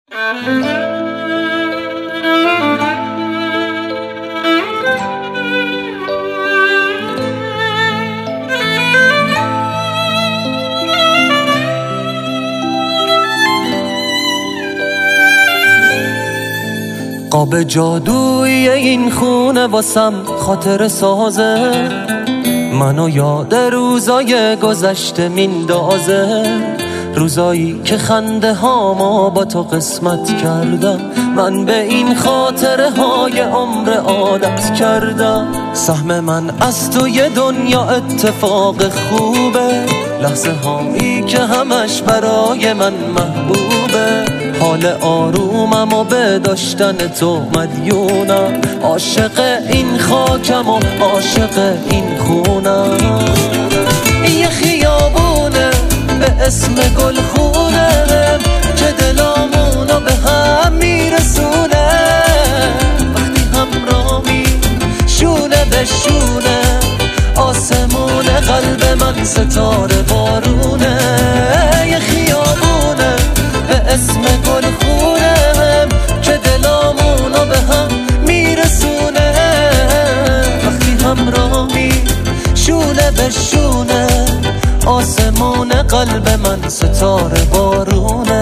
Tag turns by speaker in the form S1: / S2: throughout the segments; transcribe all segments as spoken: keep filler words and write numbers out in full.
S1: قاب جادویی این خونه واسم خاطر سازه، منو یاد روزای گذشته میندازه، روزایی که خنده هامو با تو قسمت کردم، من به این خاطره های عمر عادت کردم. سهم من از تو یه دنیا اتفاق خوبه، لحظه هایی که همش برای من محبوبه، حال آرومم و به داشتن تو مدیونم، عاشق این خاکم و عاشق این خونم. یه خیابونه به اسم گلخونه که دلامونو به هم میرسونه، وقتی همراهی شونه به شونه، آسمون قلب من ستاره بارونه. یه خیابونه به اسم گلخونه که دلامونو به هم میرسونه، وقتی همراهی شونه به شونه، آسمون قلب من ستاره بارونه.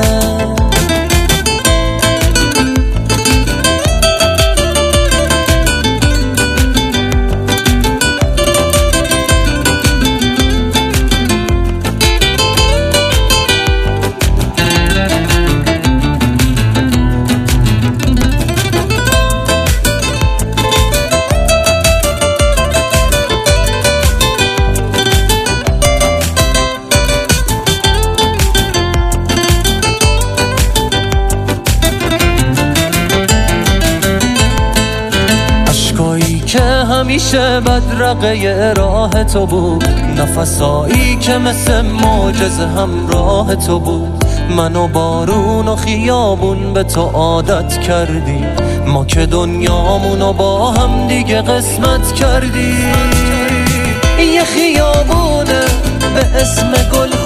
S1: که همیشه بدرقه راه تو بود، نفسایی که مثل معجزه همراه تو بود، من و بارون و خیابون به تو عادت کردیم، ما که دنیامونو با هم دیگه قسمت کردیم. یه خیابونه به اسم گل